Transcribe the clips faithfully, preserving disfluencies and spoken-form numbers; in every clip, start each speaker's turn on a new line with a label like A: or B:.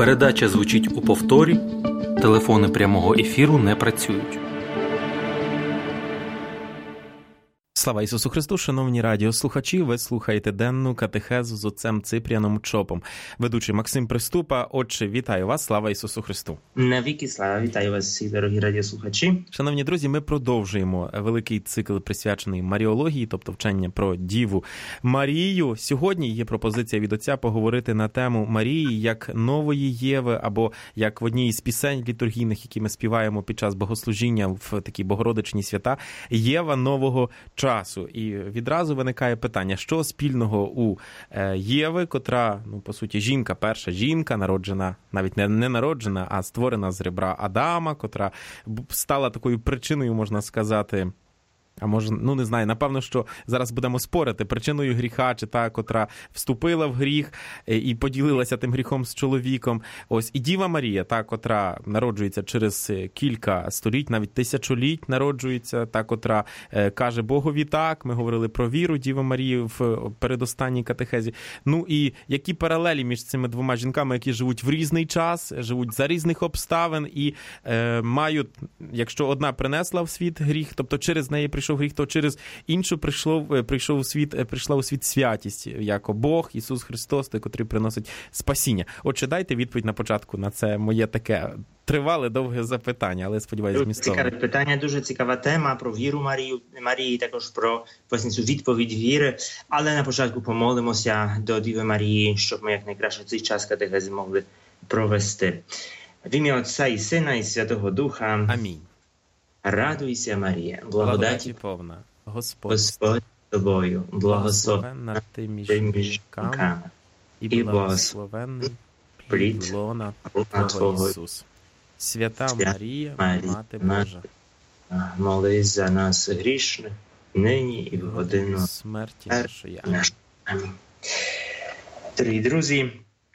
A: Передача звучить у повторі, телефони прямого ефіру не працюють. Слава Ісусу Христу, шановні радіослухачі, ви слухаєте денну катехезу з отцем Ципріаном Чопом. Ведучий Максим Приступа. Отче, вітаю вас, слава Ісусу Христу.
B: Навіки слава, вітаю вас всіх, дорогі радіослухачі.
A: Шановні друзі, ми продовжуємо великий цикл, присвячений Маріології, тобто вчення про Діву Марію. Сьогодні є пропозиція від отця поговорити на тему Марії як нової Єви, або як в одній із пісень літургійних, які ми співаємо під час богослужіння в такі богородичні свята, Єва нового часу. І відразу виникає питання, що спільного у Єви, котра, ну, по суті, жінка, перша жінка, народжена, навіть не, не народжена, а створена з ребра Адама, котра стала такою причиною, можна сказати, а може, ну не знаю, напевно, що зараз будемо спорити, причиною гріха, чи та, котра вступила в гріх і поділилася тим гріхом з чоловіком. Ось і Діва Марія, та, котра народжується через кілька століть, навіть тисячоліть народжується, та, котра е, каже Богові так. Ми говорили про віру Діви Марії в передостанній катехезі. Ну і які паралелі між цими двома жінками, які живуть в різний час, живуть за різних обставин і е, мають, якщо одна принесла в світ гріх, тобто через неї прийшов прийшов гріх, то через іншу прийшов, прийшов у світ, прийшла у світ святість, як Бог, Ісус Христос, той, котрий приносить спасіння. Отже, дайте відповідь на початку на це моє таке тривале, довге запитання, але, сподіваюся, змістовне.
B: Цікаве питання, дуже цікава тема про віру Марію, Марії, також про власне цю відповідь віри. Але на початку помолимося до Діви Марії, щоб ми якнайкраще цей час катехези могли провести. В ім'я Отця і Сина і Святого Духа.
A: Амінь.
B: Радуйся, Марія, благодаті,
A: благодаті повна, Господь,
B: Господь з тобою,
A: благословенна ти між жінками, і благословенний плід лона Твого, Ісус. Свята Марія, Мати Божа,
B: молись за нас грішних, нині і в годину
A: смерті нашої.
B: Амінь. Дорогі друзі,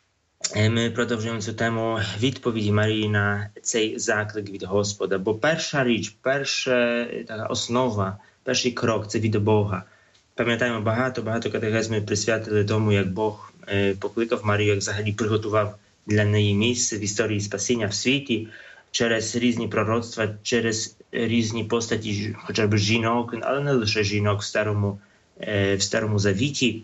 B: ми продовжуємо цю тему відповіді Марії на цей заклик від Господа. Бо перша річ, перша така основа, перший крок – це від Бога. Пам'ятаємо, багато-багато катехез ми присвятили тому, як Бог покликав Марію, як взагалі приготував для неї місце в історії спасіння в світі, через різні пророцтва, через різні постаті, хоча б жінок, але не лише жінок в Старому, в Старому Завіті.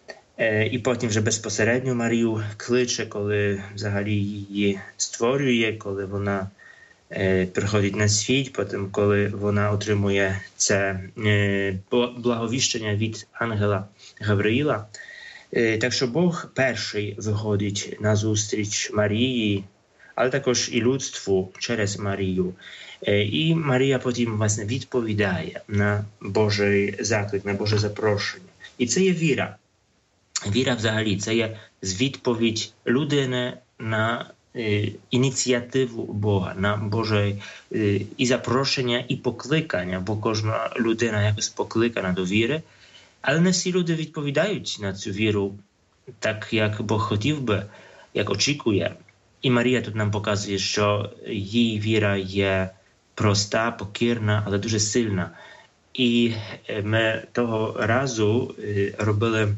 B: І потім вже безпосередньо Марію кличе, коли взагалі її створює, коли вона е, приходить на світ, потім коли вона отримує це е, благовіщення від ангела Гавриїла. Е, так що Бог перший виходить на зустріч Марії, але також і людству через Марію. Е, і Марія потім, власне, відповідає на Божий заклик, на Боже запрошення. І це є віра. Віра взагалі – це є відповідь людини на е, ініціативу Бога, на Боже е, і запрошення, і покликання, бо кожна людина якось покликана до віри, але не всі люди відповідають на цю віру так, як Бог хотів би, як очікує. І Марія тут нам показує, що її віра є проста, покірна, але дуже сильна. І ми того разу е, робили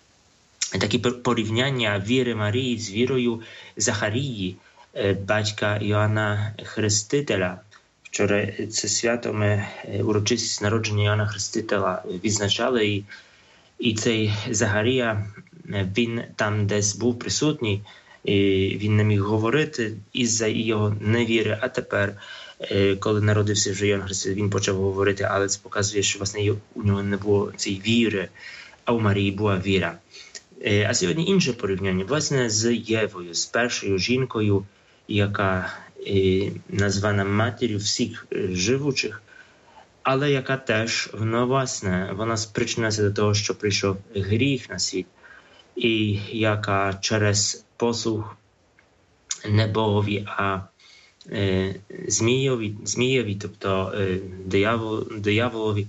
B: такі порівняння віри Марії з вірою Захарії, батька Йоанна Хрестителя. Вчора це свято ми урочистість народження Йоанна Хрестителя відзначали, і, і цей Захарія, він там десь був присутній, і він не міг говорити із-за його невіри, а тепер, коли народився вже Йоанн Хреститель, він почав говорити, але це показує, що власне у нього не було цієї віри, а у Марії була віра. А сьогодні інше порівняння, власне, з Євою, з першою жінкою, яка е, названа матір'ю всіх живучих, але яка теж, ну, власне, вона спричинилася до того, що прийшов гріх на світ, і яка через послух не Богові, а е, Змієві, Змієві, тобто е, диявол, дияволові,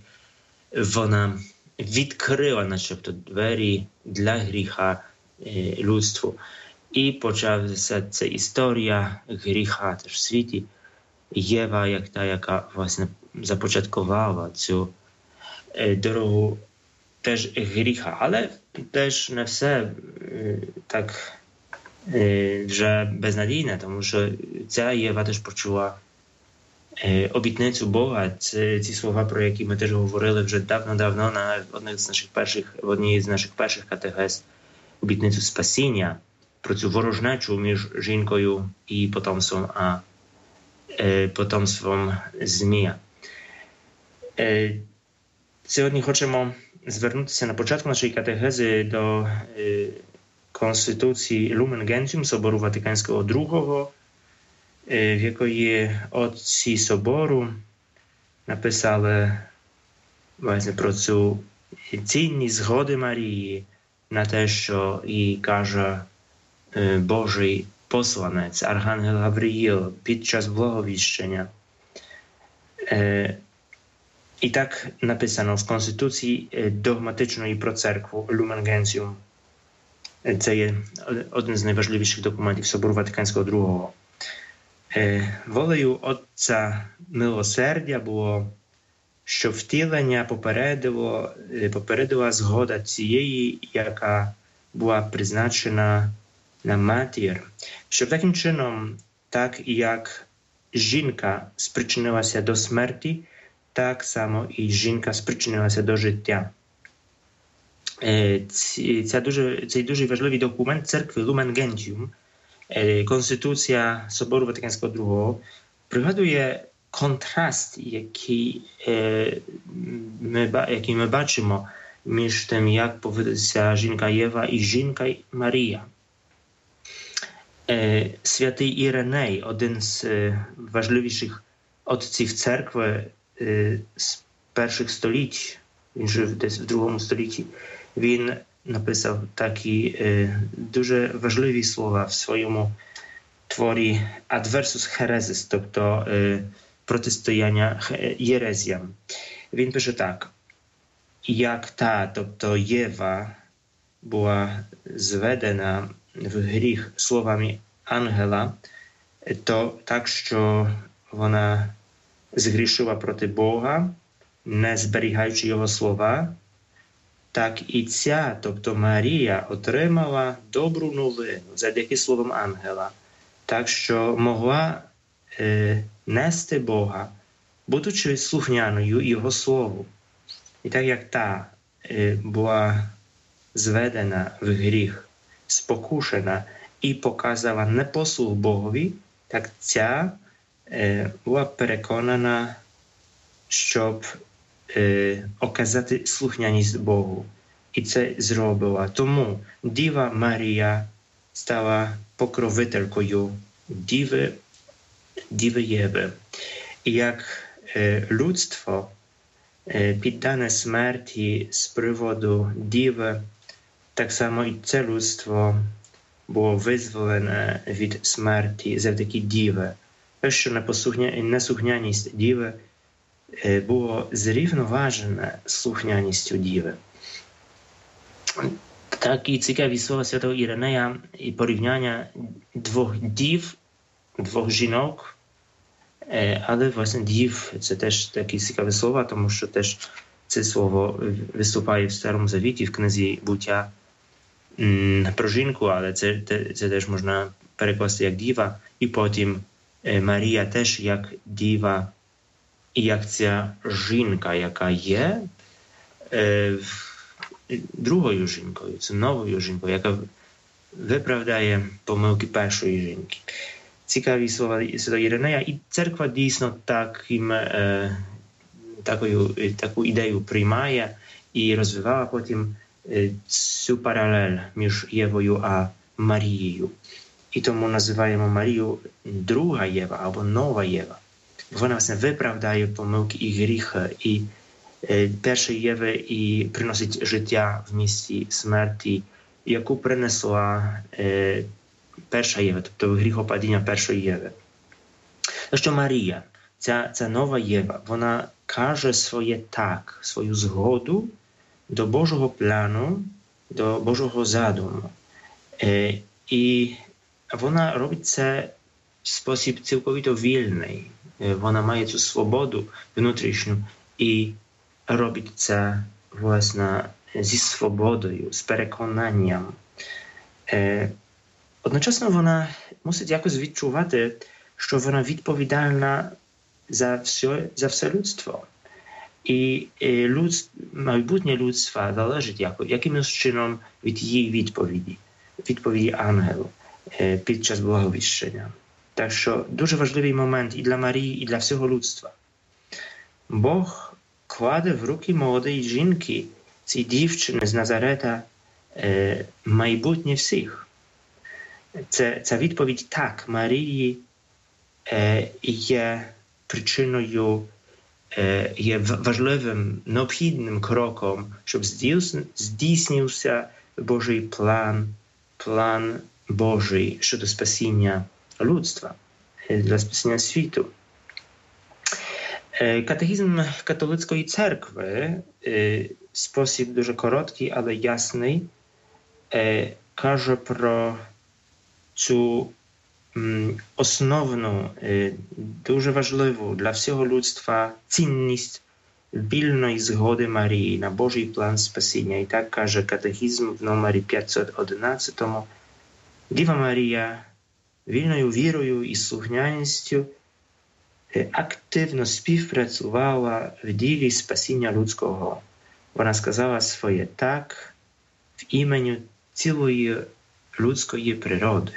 B: вона відкрила начебто двері для гріха е, людству. І почалася ця історія гріха теж в світі. Єва, як та, яка власне започаткувала цю е, дорогу теж гріха. Але теж не все е, так вже безнадійна, тому що ця Єва теж почула обітницю Бога. Це ці слова, про які ми теж говорили вже давно-давно на одних з наших перших, в одній з наших перших катехез, обітницю спасіння, про цю ворожнечу між жінкою і потомством, а е, потомством Змія. Е, сьогодні хочемо звернутися на початку нашої катехези до е, Конституції Lumen Gentium Собору Ватиканського другого, в якої отці собору написали власне про цю цінність згоди Марії на те, що їй каже Божий посланець Архангел Гавриїл під час благовіщення. І так написано в Конституції догматичної про церкву Lumen Gentium. Це є один з найважливіших документів Собору Ватиканського другого. Волею Отця Милосердя було, що втілення попередило, попередила згода цієї, яка була призначена на матір, щоб таким чином, так як жінка спричинилася до смерті, так само і жінка спричинилася до життя. Ця дуже, цей дуже важливий документ церкви Lumen Gentium, Конституція Собору Ватиканського другого, пригадує контраст, який ми, який ми бачимо між тим, як поводиться жінка Єва і жінка Марія. Святий Іриней, один з важливіших отців церкви з перших століть, він жив десь в другому столітті, він написав такі е, дуже важливі слова в своєму творі Adversus Heresis, тобто е, протистояння єрезіям. Він пише так: як та, тобто Єва, була зведена в гріх словами ангела, то так, що вона згрішила проти Бога, не зберігаючи його слова, так і ця, тобто Марія, отримала добру новину завдяки словам ангела, так що могла е, нести Бога, будучи слухняною Його слову. І так як та е, була зведена в гріх, спокушена і показала непослух Богові, так ця е, була переконана, щоб е, оказати слухняність Богу. І це зробила. Тому Діва Марія стала покровителькою Діви, Діви Єви. І як е, людство е, піддане смерті з приводу Діви, так само і це людство було визволене від смерті завдяки Діви. Те, що неслухняність Діви е, було зрівноважене слухняністю Діви. Такі цікаві слова святого Іринея і порівняння двох дів, двох жінок, але власне дів – це теж такі цікаві слова, тому що теж це слово виступає в Старому Завіті, в книзі Буття про жінку, але це, це теж можна перекласти як діва. І потім Марія теж як діва, і як ця жінка, яка є другою жінкою, це новою жінкою, яка виправдає помилки першої жінки. Цікаві слова святого Іринея, і церква дійсно таким, е, такою, таку ідею приймає і розвивала потім е, цю паралель між Євою а Марією. І тому називаємо Марію друга Єва або нова Єва. Вона власне виправдає помилки і гріхи, і першої Єви і приносить життя в місці смерті, яку принесла е, перша Єва, тобто гріхопадіння першої Єви. Так що Марія, ця, ця нова Єва, вона каже своє так, свою згоду до Божого плану, до Божого задуму. Е, і вона робить це в спосіб цілковито вільний. Е, вона має цю свободу внутрішню і робить це, власне, зі свободою, з переконанням. Е, одночасно вона мусить якось відчувати, що вона відповідальна за все, за все людство. І людств, майбутнє людства залежить яко, якимось чином від її відповіді, відповіді ангелу під час благовіщення. Так що дуже важливий момент і для Марії, і для всього людства. Бог кладе в руки молодої жінки, цієї дівчини з Назарета, майбутнє всіх. Це, ця відповідь «так» Марії є причиною, є важливим, необхідним кроком, щоб здійснився Божий план, план Божий щодо спасіння людства, для спасіння світу. Катехізм католицької церкви, спосіб дуже короткий, але ясний, каже про цю основну, дуже важливу для всього людства цінність вільної згоди Марії на Божий план спасіння. І так каже катехізм в номері п'ятсот одинадцять. Діва Марія вільною вірою і слухняністю активно співпрацювала в ділі спасіння людського. Вона сказала своє «так» в імені цілої людської природи.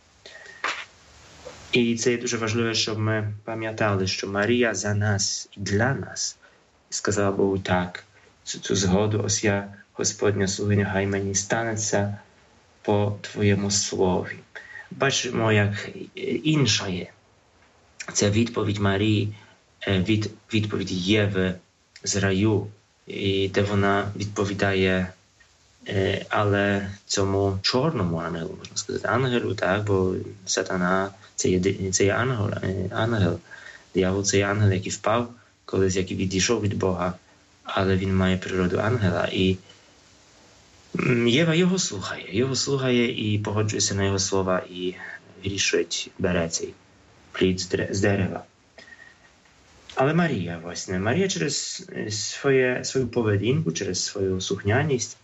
B: І це є дуже важливо, щоб ми пам'ятали, що Марія за нас і для нас сказала Богу «так», цю згоду, ось я, Господня слугиня, хай мені станеться по Твоєму слові. Бачимо, як інша є ця відповідь Марії від відповіді Єви з раю, і де вона відповідає, але цьому чорному ангелу, можна сказати, ангелу, так, бо сатана це є, це є ангел, ангел, диявол це є ангел, який впав колись, який відійшов від Бога, але він має природу ангела, і Єва його слухає, його слухає і погоджується на його слова і вирішить, бере цей плід з дерева. Але Марія, власне, Марія через своє, свою поведінку, через свою слухняність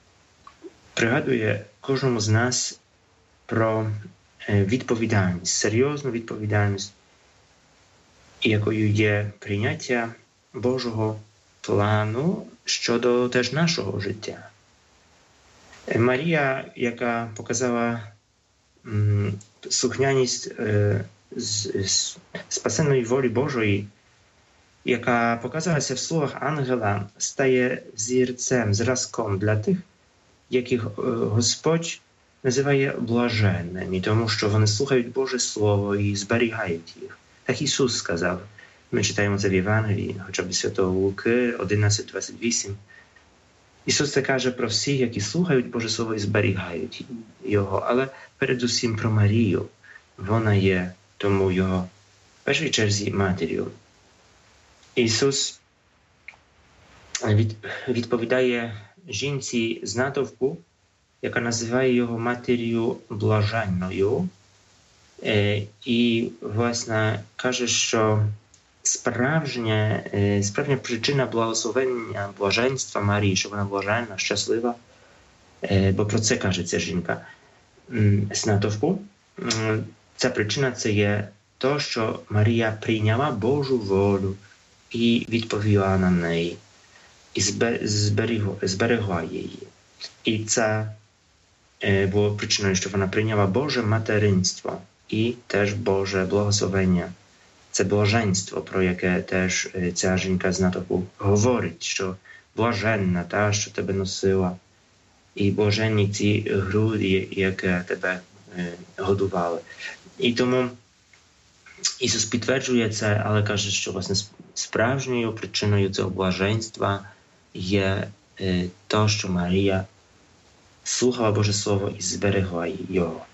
B: пригадує кожному з нас про відповідальність, серйозну відповідальність, якою є прийняття Божого плану щодо теж нашого життя. Марія, яка показала м, слухняність е, з, з спасенної волі Божої, яка показалася в словах ангела, стає взірцем, зразком для тих, яких Господь називає блаженними, тому що вони слухають Боже Слово і зберігають їх. Так Ісус сказав. Ми читаємо це в Євангелії, хоча б Святого Луки одинадцять двадцять вісім. Ісус це каже про всіх, які слухають Боже Слово і зберігають Його, але передусім про Марію. Вона є тому Його в першій черзі матір'ю. Ісус від, відповідає жінці з натовпу, яка називає його матір'ю блаженною, е, і, власне, каже, що справжня, е, справжня причина благословення, блаженства Марії, що вона блаженна, щаслива, е, бо про це каже ця жінка з натовпу. Ця причина – це є то, що Марія прийняла Божу волю і відповіла на неї, і зберегла, зберегла її. І це було причиною, що вона прийняла Боже материнство і теж Боже благословення. Це блаженство, про яке теж ця жінка з натовпу говорить, що блаженна та, що тебе носила, і блаженні ці груди, які тебе годували. І тому Ісус підтверджує це, але каже, що власне справжньою причиною цього блаженства є те, що Марія слухала Боже Слово і зберегла його.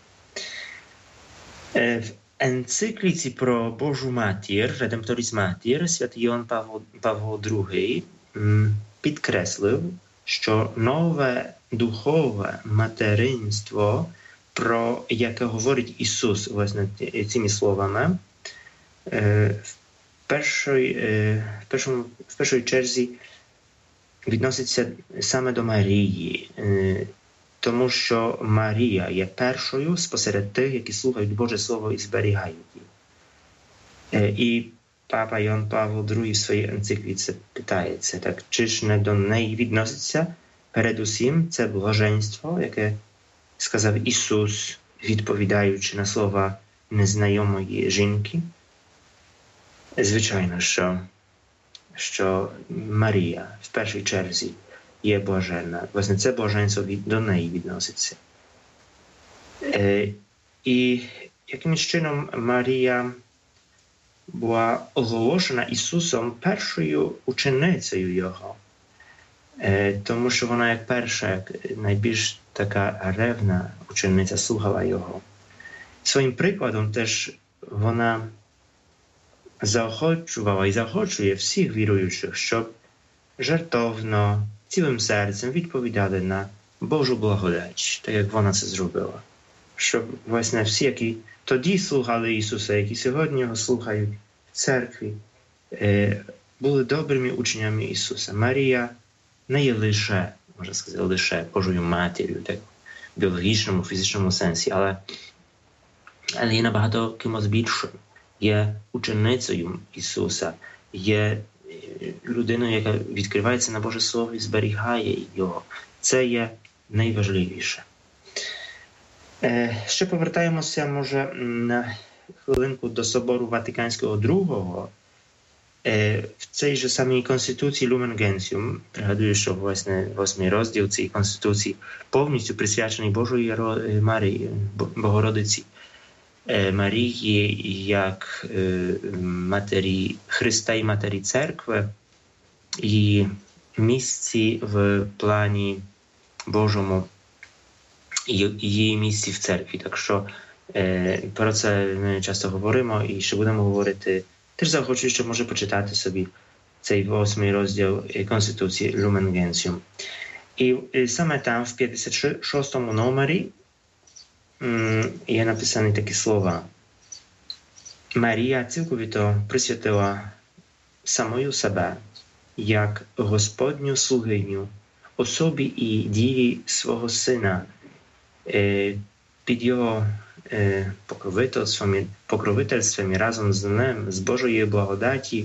B: В енцикліці про Божу Матір, Redemptoris Mater, святий Іоанн Павло, Павло другий підкреслив, що нове духове материнство, про яке говорить Ісус власне цими словами, в першій, в першому, в першій черзі відноситься саме до Марії. тому що Марія є першою спосеред тих, які слухають Боже Слово і зберігають їх. І папа Йоанн Павло другий в своїй енцикліці питається, так, чи ж не до неї відноситься передусім це блаженство, яке сказав Ісус, відповідаючи на слова незнайомої жінки? Звичайно, що, що Марія в першій черзі є блаженна. Власне, це блаженство від, до неї відноситься. Е, і якимось чином Марія була оголошена Ісусом першою ученицею Його. Е, тому що вона як перша, як найбільш така ревна учениця слухала Його. Своїм прикладом теж вона заохочувала і заохочує всіх віруючих, щоб жертовно, цілим серцем відповідали на Божу благодать, так як вона це зробила. Щоб, власне, всі, які тоді слухали Ісуса, які сьогодні Його слухають в церкві, були добрими учнями Ісуса. Марія не є лише, можна сказати, лише Божою матір'ю, так, в біологічному, фізичному сенсі, але, але є набагато кимось більшим. Є ученицею Ісуса, є людиною, яка відкривається на Боже Слово і зберігає його. Це є найважливіше. Ще повертаємося, може, на хвилинку до Собору Ватиканського другого. В цій же самій Конституції Lumen Gentium, пригадую, що, власне, восьмий розділ цієї Конституції повністю присвячений Божої Марії, Богородиці Марії як матері Христа і матері Церкви і місці в плані Божому і її місці в церкві. Так що про це ми часто говоримо і ще будемо говорити. Теж заохочую, що може почитати собі цей восьмий розділ Конституції Lumen Gentium. І саме там в п'ятдесят шостому номері є написані такі слова. Марія цілковито присвятила самою себе, як Господню слугиню, особі і ділі свого Сина, під його покровительством, покровительством і разом з ним, з Божої благодаті,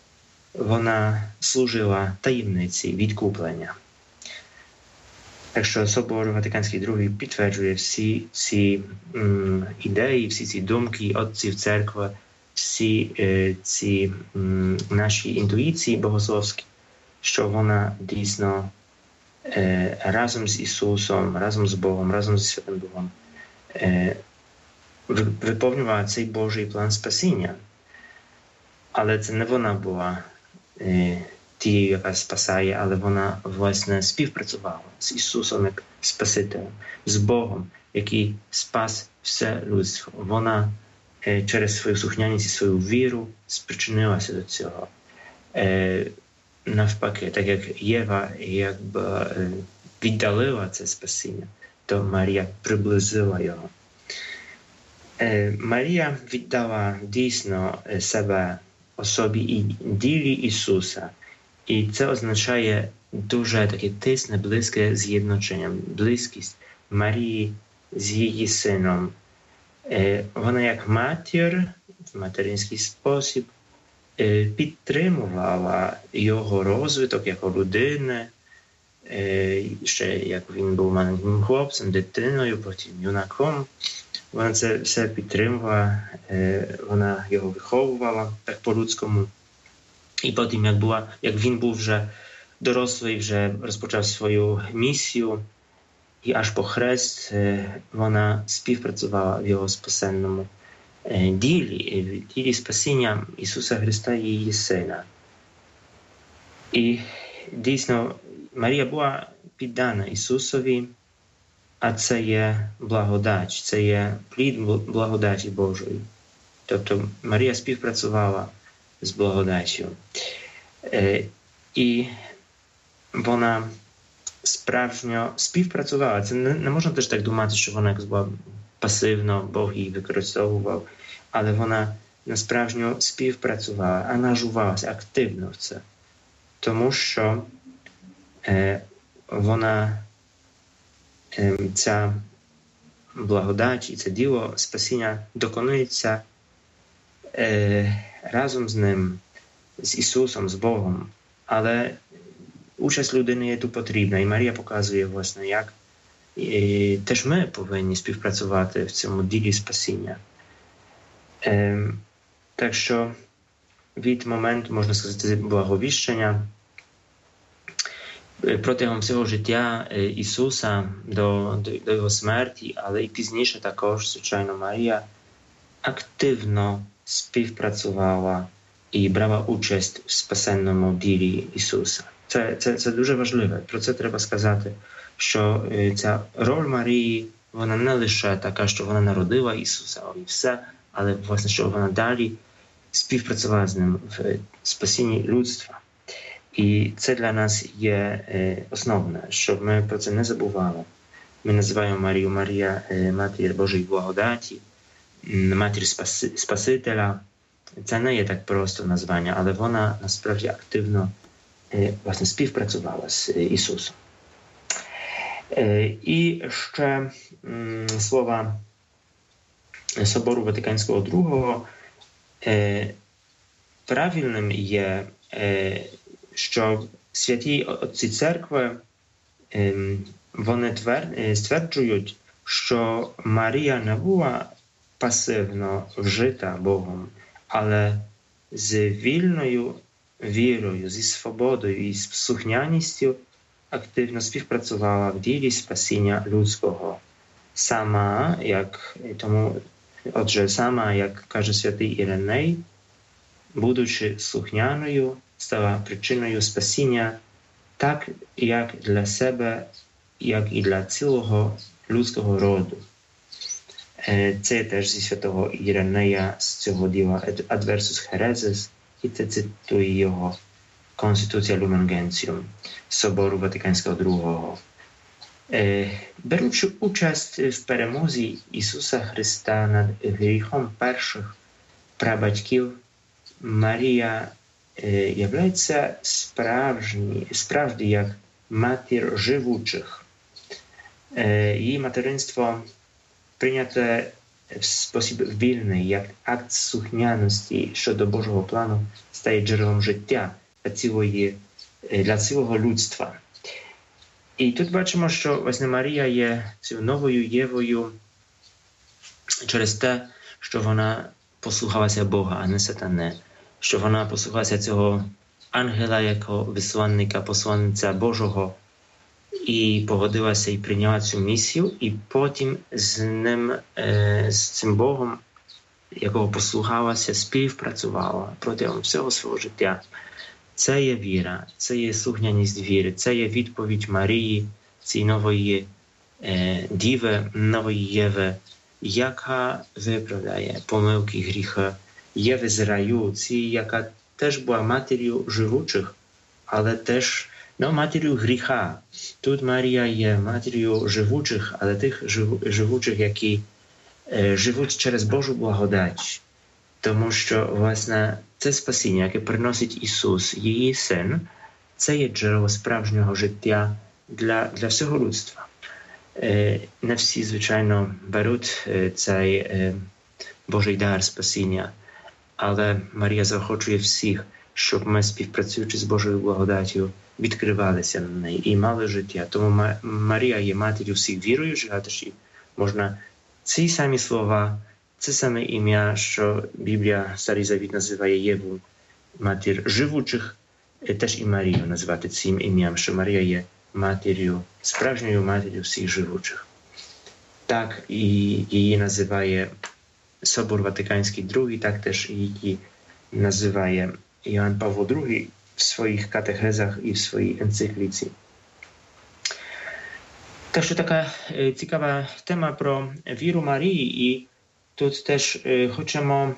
B: вона служила таємниці відкуплення. Так що Собор Ватиканський другий підтверджує всі ці м, ідеї, всі ці думки отців церкви, всі е, ці м, наші інтуїції богословські, що вона дійсно е, разом з Ісусом, разом з Богом, разом з Святим Богом е, виповнювала цей Божий план спасіння. Але це не вона була е, тією, яка спасає, але вона, власне, співпрацювала з Ісусом як Спасителем, з Богом, який спас все людство. Вона е, через свою слухняність і свою віру спричинилася до цього. Е, навпаки, так як Єва якби е, віддалила це спасіння, то Марія приблизила його. Е, Марія віддала дійсно себе особі і ділі Ісуса. І це означає дуже таке тисне, близьке з'єднання, близькість Марії з її сином. Вона як матір, в материнський спосіб, підтримувала його розвиток як людини, ще як він був маленьким хлопцем, дитиною, потім юнаком. Вона це все підтримувала, вона його виховувала так по-людському. І потім, як, була, як він був вже дорослий, вже розпочав свою місію, і аж по хрест вона співпрацювала в його спасенному ділі, в ділі спасіння Ісуса Христа і її Сина. І дійсно, Марія була піддана Ісусові, а це є благодать, це є плід благодаті Божої. Тобто Марія співпрацювала з благодаттю. Е, і вона справжньо співпрацювала. Це не, не можна теж так думати, що вона якось була пасивно, Бог її використовував, але вона насправжньо співпрацювала, ангажувалася активно в це. Тому що е, вона ця благодать і це діло спасіння доконується разом з ним, з Ісусом, з Богом. Але участь людини є тут потрібна, і Марія показує, власне, як і теж ми повинні співпрацювати в цьому ділі спасіння. Е, так що від моменту, можна сказати, благовіщення протягом всього життя Ісуса до, до, до Його смерті, але і пізніше також, звичайно, Марія активно співпрацювала і брала участь в спасенному ділі Ісуса. Це, це, це дуже важливо. Про це треба сказати, що ця роль Марії, вона не лише така, що вона народила Ісуса і все, але, власне, що вона далі співпрацювала з ним в спасінні людства. І це для нас є основне, щоб ми про це не забували. Ми називаємо Марію Марія Матір Божої благодаті, Матір Спаси, Спасителя. Це не є так просто названня, але вона насправді активно власне співпрацювала з Ісусом. І ще слова Собору Ватиканського другого. Правильним є, що святі отці церкви, вони стверджують, що Марія не була пасивно вжита Богом, але з вільною вірою, зі свободою і з слухняністю активно співпрацювала в ділі спасіння людського. Сама, як тому, отже, сама, як каже святий Іриней, будучи слухняною, стала причиною спасіння так, як для себе, як і для цілого людського роду. Це теж зі святого Іринея з цього діла Adversus Hereses, і це цитує його Конституція Lumen Gentium Собору Ватиканського другого. Беручи участь в перемозі Ісуса Христа над гріхом перших прабатьків, Марія являється справжні, справді як матір живучих. Її материнство прийняте в спосіб вільний, як акт слухняності щодо Божого плану, стає джерелом життя для цілої, для цілого людства. І тут бачимо, що власне Марія є цією новою Євою через те, що вона послухалася Бога, а не сатани. Що вона послухалася цього ангела, як висланника, посланця Божого, і погодилася і прийняла цю місію, і потім з ним, з цим Богом, якого послухалася, співпрацювала протягом всього свого життя. Це є віра, це є слухняність віри, це є відповідь Марії, цієї нової е, діви, нової Єви, яка виправляє помилки, гріхи Єви з раю, ці, яка теж була матір'ю живучих, але теж no, матір'ю гріха. Тут Марія є матір'ю живучих, але тих живучих, які е, живуть через Божу благодать. Тому що, власне, це спасіння, яке приносить Ісус, її Син, це є джерело справжнього життя для, для всього людства. Е, не всі, звичайно, беруть е, цей е, Божий дар спасіння, але Марія заохочує всіх, щоб ми, співпрацюючи з Божою благодаттю, відкривалися на неї і мали життя. Тому Марія є матір'ю всіх віруючих, а теж можна ці самі слова, це саме ім'я, що Біблія, Старий Завіт називає Єву, матір живучих, теж і Марію називати цим ім'ям, що Марія є матір'ю, справжньою матір'ю всіх живучих. Так і її називає Собор Ватиканський другий, так теж її називає Іоанн Павло другий в своїх катехезах і в своїй енцикліці. Так що така цікава тема про віру Марії, і тут теж хочемо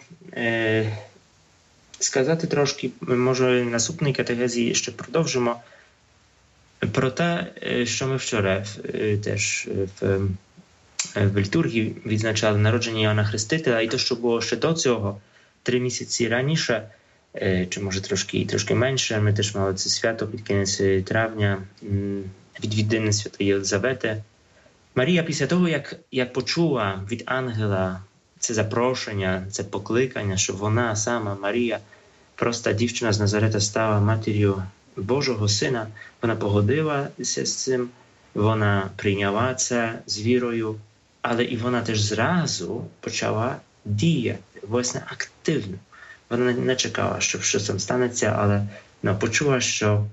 B: сказати трошки, може в наступній катехезі ще продовжимо, про те, що ми вчора теж в, в літургії відзначали народження Іоанна Хрестителя, і те, що було ще до цього, три місяці раніше, чи може трошки, трошки менше, ми теж мали це свято під кінець травня, відвідини Святої Єлизавети. Марія після того, як, як почула від ангела це запрошення, це покликання, що вона сама, Марія, проста дівчина з Назарета, стала матір'ю Божого Сина, вона погодилася з цим, вона прийняла це з вірою, але і вона теж зразу почала діяти, власне, активно. Вона не чекала, що щось там станеться, але ну, почула, що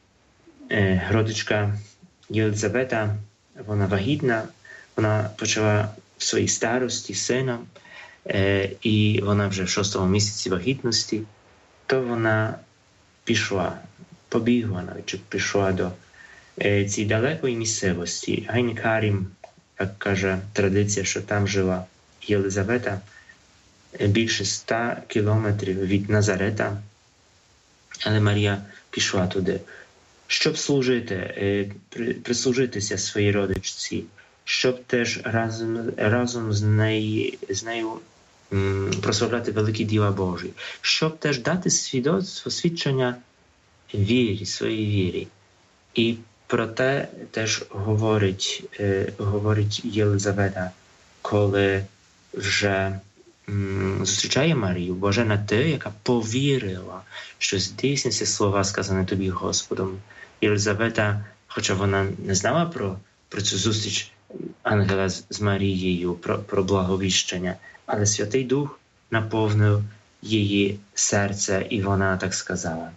B: е, родичка Єлизавета, вона вагітна, вона почала в своїй старості сина, е, і вона вже в шостому місяці вагітності, то вона пішла, побігла навіть, чи пішла до е, цієї далекої місцевості. Гайнкарім, як каже традиція, що там жила Єлизавета, більше ста кілометрів від Назарета, але Марія пішла туди, щоб служити, прислужитися своїй родичці, щоб теж разом, разом з нею, з нею прославляти великі діла Божі, щоб теж дати свідоцтво, свідчення вірі, своїй вірі. І про те теж говорить, говорить Єлизавета, коли вже зустрічає Марію, блажена ти, яка повірила, що здійсняться слова, сказані тобі Господом. Єлизавета, хоча вона не знала про, про цю зустріч ангела з, з Марією, про, про благовіщення, але Святий Дух наповнив її серце, і вона так сказала.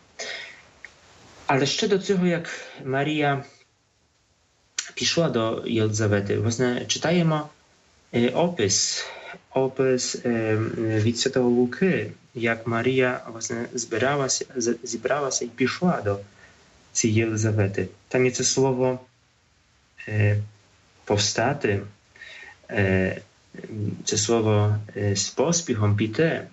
B: Але ще до цього, як Марія пішла до Єлизавети, власне, читаємо е, опис, опис е, від Святого Луки, як Марія, власне, збиралася, зібралася і пішла до цієї Єлизавети. Там є це слово е, повстати, е, це слово е, з поспіхом піти.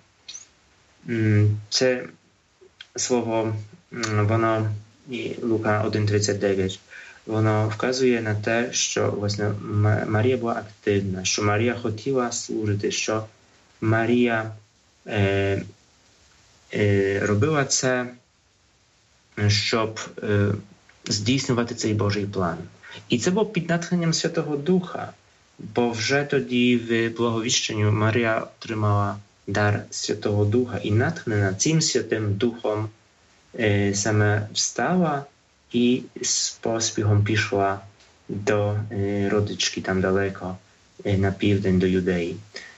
B: Це слово, воно, Лука один тридцять дев'ять, воно вказує на те, що, власне, Марія була активна, що Марія хотіла служити, що Марія е, е, робила це, щоб е, здійснювати цей Божий план. І це було під натхненням Святого Духа, бо вже тоді в благовіщенні Марія отримала дар Святого Духа і натхнена цим Святим Духом е, саме встала і з поспіхом пішла до е, родички там далеко, е, на південь до Юдеї.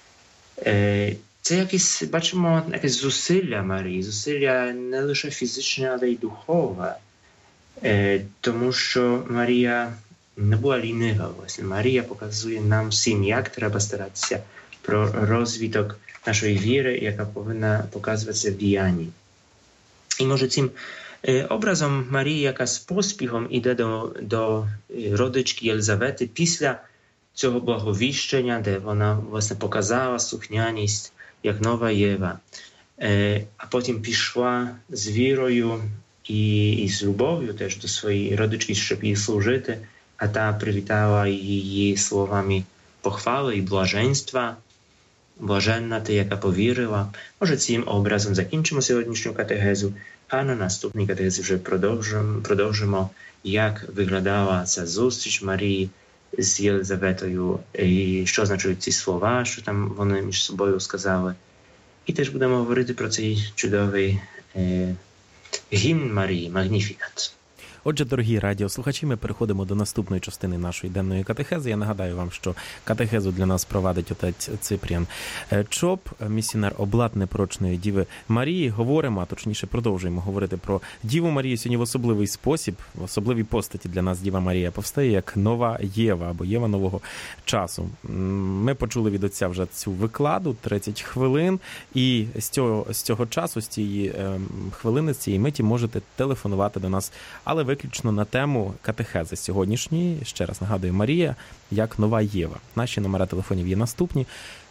B: Е, це якесь, бачимо, якесь зусилля Марії, зусилля не лише фізичне, але й духове. Е, тому що Марія не була лінива. Власне. Марія показує нам всім, як треба старатися про розвиток нашої віри, яка повинна показуватися в діянні. І може цим е, образом Марії, яка з поспіхом іде до, до родички Єлизавети після цього благовіщення, де вона, власне, показала слухняність, як нова Єва, е, а потім пішла з вірою і, і з любов'ю теж до своєї родички, щоб їй служити, а та привітала її словами похвали і блаженства. Блаженна ти, яка повірила. Може, цим образом закінчимо сьогоднішню катехезу, а на наступній катехезі вже продовжимо, продовжимо, як виглядала ця зустріч Марії з Єлизаветою, і що означають ці слова, що там вони між собою сказали. І теж будемо говорити про цей чудовий е, гімн Марії, Магніфікат.
A: Отже, дорогі радіослухачі, ми переходимо до наступної частини нашої денної катехези. Я нагадаю вам, що катехезу для нас провадить отець Ципріан Чоп, місіонер облад непорочної Діви Марії. Говоримо, а точніше продовжуємо говорити про Діву Марію сьогодні в особливий спосіб, в особливій постаті для нас Діва Марія повстає як нова Єва або Єва нового часу. Ми почули від отця вже цю викладу, тридцять хвилин, і з цього, з цього часу, з цієї е, хвилини, з цієї миті можете телефонувати до нас, але ви виключно на тему катехези сьогоднішньої. Ще раз нагадую, Марія як нова Єва. Наші номери телефонів є наступні.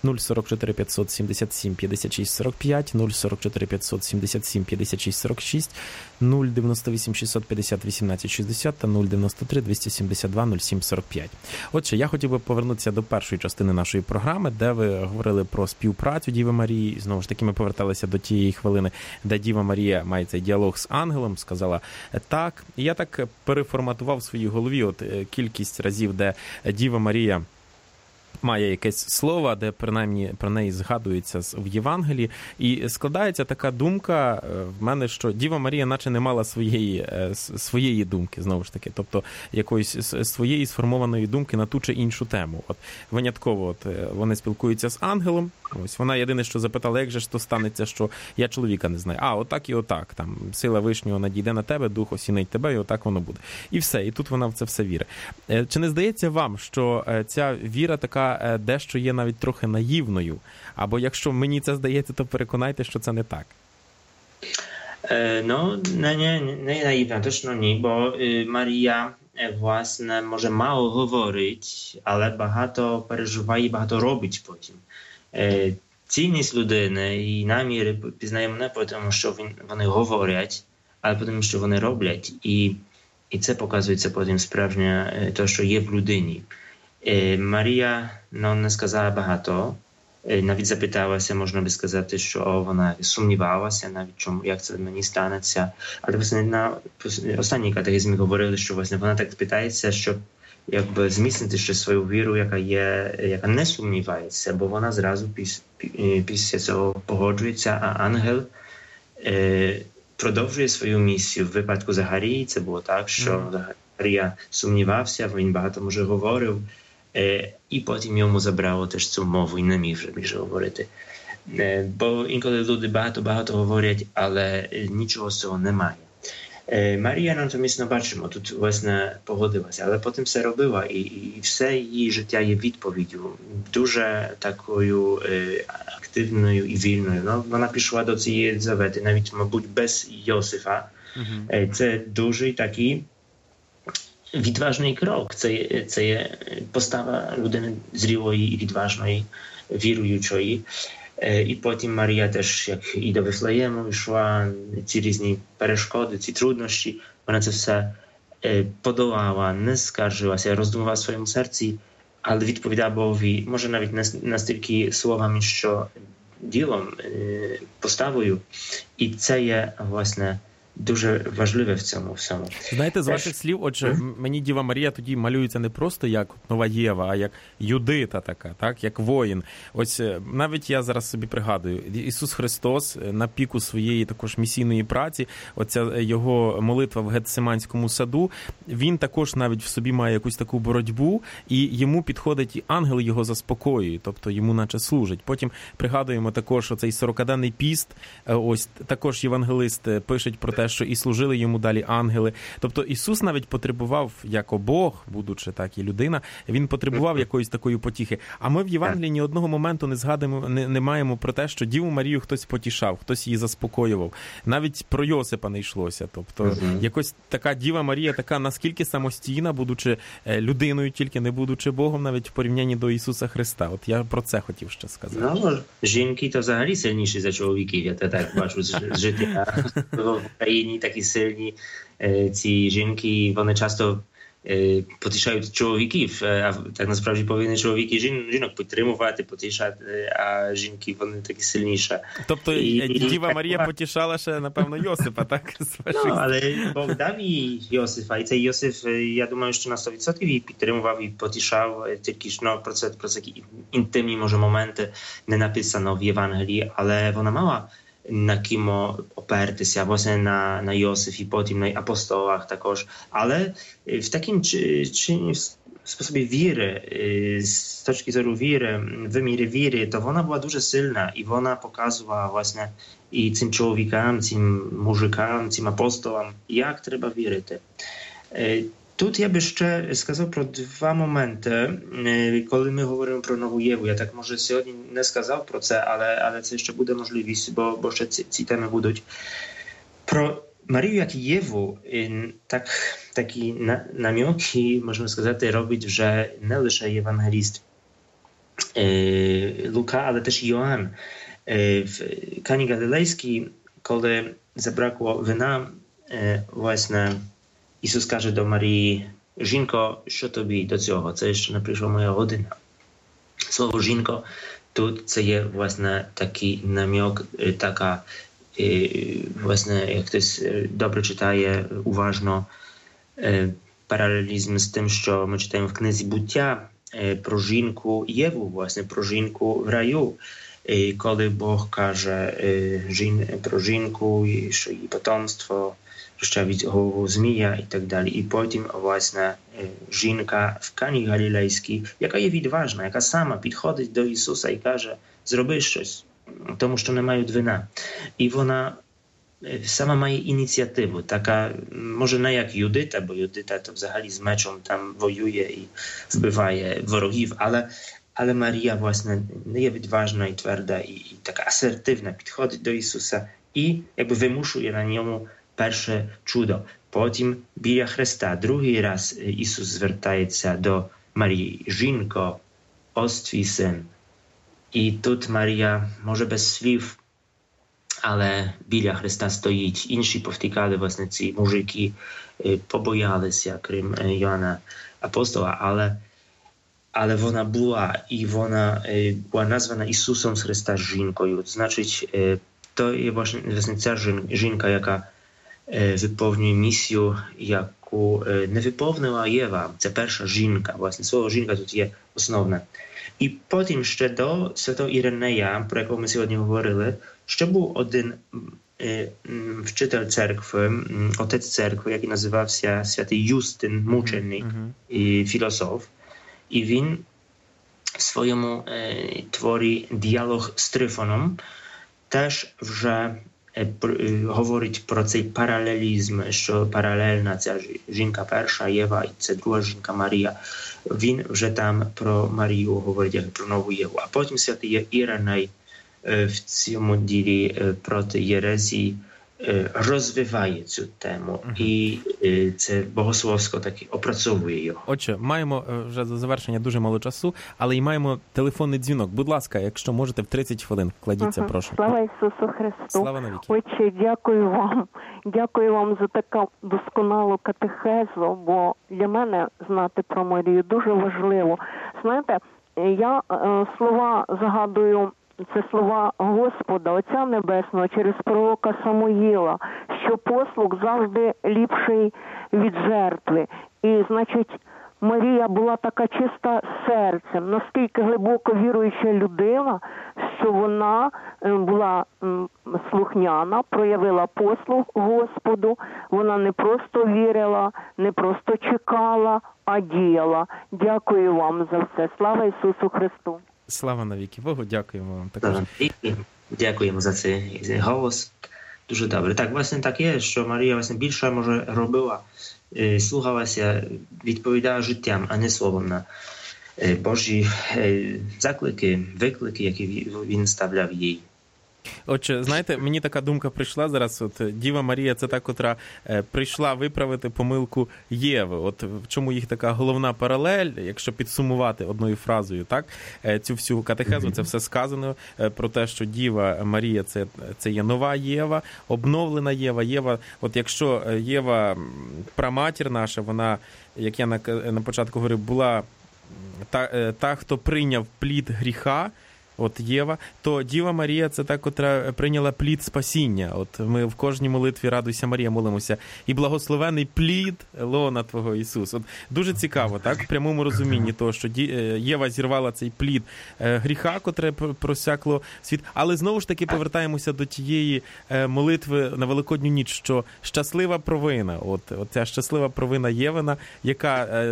A: нуль сорок чотири п'ятсот сімдесят сім п'ятдесят шість сорок п'ять, нуль сорок чотири п'ятсот сімдесят сім п'ятдесят шість сорок шість, нуль дев'яносто вісім шістсот п'ятдесят вісімнадцять шістдесят та нуль дев'яносто три двісті сімдесят два нуль сім сорок п'ять. Отже, я хотів би повернутися до першої частини нашої програми, де ви говорили про співпрацю Діви Марії. Знову ж таки, ми поверталися до тієї хвилини, де Діва Марія має цей діалог з ангелом, сказала так. І я так переформатував в своїй голові от кількість разів, де Діва Марія має якесь слово, де принаймні про неї згадується в Євангелії, і складається така думка в мене, що Діва Марія наче не мала своєї, своєї думки, знову ж таки, тобто якоїсь своєї сформованої думки на ту чи іншу тему. От винятково от вони спілкуються з ангелом, ось вона єдине, що запитала, як же ж то станеться, що я чоловіка не знаю. А, отак і отак, там, сила Вишнього надійде на тебе, дух осінить тебе, і отак воно буде. І все, і тут вона в це все вірить. Чи не здається вам, що ця віра така дещо є навіть трохи наївною? Або якщо мені це здається, то переконайте, що це не так.
B: No, nie, nie, nie naiwna, точно ні, бо Марія, власне, може мало говорить, але багато переживає і багато робить потім. Цінність людини і наміри пізнаємо не по тому, що вони говорять, але по тому, що вони роблять. І, і це показується потім справжнє те, що є в людині. Марія no, не сказала багато, навіть запиталася, можна би сказати, що вона сумнівалася, навіть чому, як це мені станеться. Але власне, на останній катехизмі говорили, що власне, вона так питається, щоб якби зміцнити ще свою віру, яка є, яка не сумнівається, бо вона зразу піс, після цього погоджується, а ангел е, продовжує свою місію. В випадку Захарії це було так, що mm. Захарія сумнівався, він багато може говорив, е, і потім йому забрало теж цю мову і не міг вже більше говорити. Е, бо інколи люди багато-багато говорять, але нічого з цього немає. Марія, натомість, ну, бачимо, тут, власне, погодилася, але потім все робила, і, і все її життя є відповіддю, дуже такою е, активною і вільною. Ну, вона пішла до цієї Єлизавети, навіть, мабуть, без Йосифа. Mm-hmm. Це дуже такий відважний крок. Це, це є постава людини зрілої і відважної, віруючої. І потім Марія теж, як і до Вифлеєму, йшла, ці різні перешкоди, ці труднощі, вона це все подолала, не скаржилася, роздумувала в своєму серці, але відповідала Богові, може навіть не настільки словами, що ділом, поставою. І це є, власне, дуже важливе в цьому всьому.
A: Знаєте, з ваших слів, отже, mm-hmm. мені Діва Марія тоді малюється не просто як нова Єва, а як Юдита така, так, як воїн. Ось навіть я зараз собі пригадую, Ісус Христос на піку своєї також місійної праці, оця його молитва в Гетсиманському саду, він також навіть в собі має якусь таку боротьбу, і йому підходить, і ангел його заспокоює, тобто йому наче служить. Потім пригадуємо також оцей сорокаденний піст, ось також євангелист пишуть про те, що і служили йому далі ангели. Тобто Ісус навіть потребував, як Бог, будучи так і людина, він потребував якоїсь такої потіхи. А ми в Євангелії ні одного моменту не згадуємо, не, не маємо про те, що Діву Марію хтось потішав, хтось її заспокоював. Навіть про Йосипа не йшлося. Тобто uh-huh. якось така Діва Марія, така наскільки самостійна, будучи людиною, тільки не будучи Богом, навіть в порівнянні до Ісуса Христа. От я про це хотів ще сказати.
B: Ну, жінки то взагалі сильніші за чоловіків, я так бачу з життя. Країні такі сильні ці жінки, вони часто потішають чоловіків, а так насправді повинні чоловіки жін, жінок підтримувати, потішати, а жінки вони такі сильніші.
A: Тобто і, Діва і, Марія так, потішала ще, напевно, Йосипа, так?
B: Ну, але Бог дав їй Йосифа, і цей Йосиф, я думаю, що на сто відсотків її підтримував і потішав, тільки ж ну, про це, про це інтимні, може, моменти не написано в Євангелії, але вона мала на ким опертися, власне на, на Йосифі, потім на апостолах також. Але в таким чи, чи в способі віри, з точки зору віри, в вимірі віри, то вона була дуже сильна, і вона показувала, власне, і цим чоловікам, цим мужикам, цим апостолам, як треба вірити. Тут я би ще сказав про два моменти, коли ми говоримо про нову Єву. Я так, може, сьогодні не сказав про це, але, але це ще буде можливість, бо, бо ще ці, ці теми будуть. Про Марію як Єву так, такі наміки, можна сказати, робить вже не лише євангеліст Luka, ale też Joan. W Kani Galilejskiej, kiedy zabrakło wina, właśnie Ісус каже до Марії: «Жінко, що тобі до цього? Це ще не прийшла моя година». Слово «жінко» тут це є, власне, такий намік, така, власне, як хтось добре читає, уважно, паралелізм з тим, що ми читаємо в книзі «Буття» про жінку Єву, власне, про жінку в раю. Коли Бог каже про жінку, що її потомство розчавить голову змія і так далі. І потім, власне, жінка в Кані Галілейській, яка є відважна, яка сама підходить до Ісуса і каже: «Зроби щось, тому що не мають вина». І вона сама має ініціативу, така, може не як Юдита, бо Юдита то взагалі з мечом там воює і вбиває ворогів, але Але Марія, власне, не є відважна і тверда, і, і така асертивна, підходить до Ісуса і якби вимушує на ньому перше чудо. Потім біля Христа другий раз Ісус звертається до Марії: «Жінко, ось твій син». І тут Марія, може без слів, але біля Христа стоїть. Інші повтікали, власне, ці мужики, побоялися, крім Йоанна Апостола, але Але вона була, і вона була названа Ісусом з Христа жінкою. Значить, то є власне ця жінка, яка виповнює місію, яку не виповнила Єва. Це перша жінка. Власне, слово жінка тут є основне. І потім ще до святого Іринея, про якого ми сьогодні говорили, ще був один вчитель церкви, отець церкви, який називався святий Юстин, мученик і філософ. І він в своєму е, творі «Діалог з Трифоном» теж вже е, е, говорить про цей паралелізм, що паралельна ця жінка перша Єва і ця друга жінка Марія. Він вже там про Марію говорить як про нову Єву. А потім святий Іриней е, в цьому ділі е, проти єрезії розвиває цю тему, uh-huh. і це богословсько таки опрацьовує його.
A: Отже, маємо вже до завершення дуже мало часу, але й маємо телефонний дзвінок. Будь ласка, якщо можете, в тридцять хвилин кладіться, uh-huh. прошу.
C: Слава Ісусу Христу.
A: Слава навіки.
C: Отче, дякую вам. Дякую вам за таку досконалу катехезу, бо для мене знати про Марію дуже важливо. Знаєте, я е, слова згадую. Це слова Господа, Отця Небесного, через пророка Самуїла, що послух завжди ліпший від жертви. І, значить, Марія була така чиста серцем, настільки глибоко віруюча людина, що вона була слухняна, проявила послух Господу. Вона не просто вірила, не просто чекала, а діяла. Дякую вам за все. Слава Ісусу Христу!
A: Слава навіки Богу, дякуємо вам також.
B: Дякуємо за цей голос. Дуже добре. Так, власне, так є, що Марія, власне, більше, може, робила, слухалася, відповідала життям, а не словом на Божі заклики, виклики, які він ставляв їй.
A: Отже, знаєте, мені така думка прийшла зараз, от Діва Марія – це та, котра е, прийшла виправити помилку Єви. От в чому їх така головна паралель, якщо підсумувати одною фразою, так, е, цю всю катехезу, це все сказано е, про те, що Діва Марія – це, це є нова Єва, обновлена Єва. Єва, от якщо Єва, праматір наша, вона, як я на, на початку говорив, була та, та, хто прийняв плід гріха, от Єва, то Діва Марія – це та, котра прийняла плід спасіння. От ми в кожній молитві «Радуйся, Марія» молимося. І благословений плід лона Твого, Ісус. От дуже цікаво, так, в прямому розумінні того, що Єва зірвала цей плід гріха, котре просякло світ. Але знову ж таки повертаємося до тієї молитви на Великодню ніч, що щаслива провина, от, от ця щаслива провина Євина, яка,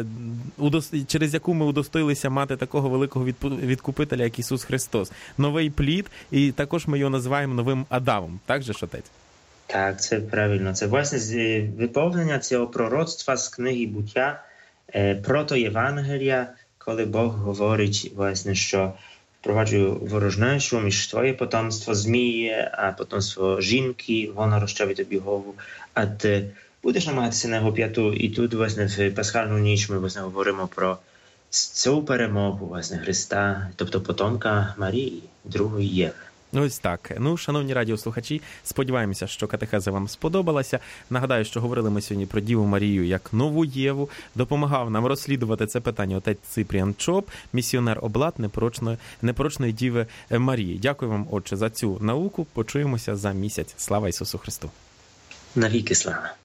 A: через яку ми удостоїлися мати такого великого відкупителя, як Ісус Христос. Новий плід, і також ми його називаємо новим Адамом. Так же ж, отець?
B: Так, це правильно. Це, власне, виповнення цього пророцтва з книги «Буття», прото Євангелія, коли Бог говорить, власне, що впроваджую ворожнечу між твоє потомство змії, а потомство жінки, воно розчавить тобі голову, а ти будеш намагатися на його п'яту. І тут, власне, в пасхальну ніч ми, власне, говоримо про цю перемогу, власне, Христа, тобто потомка Марії, другої Єви.
A: Ось так. Ну, шановні радіослухачі, сподіваємося, що катехеза вам сподобалася. Нагадаю, що говорили ми сьогодні про Діву Марію як нову Єву. Допомагав нам розслідувати це питання отець Ципріан Чоп, місіонер облад непорочної, непорочної Діви Марії. Дякую вам, отче, за цю науку. Почуємося за місяць. Слава Ісусу Христу!
B: Навіки слава!